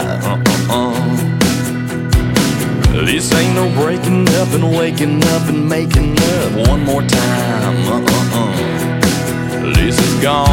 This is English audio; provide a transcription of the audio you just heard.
This ain't no breaking up and waking up and making up one more time. This is gone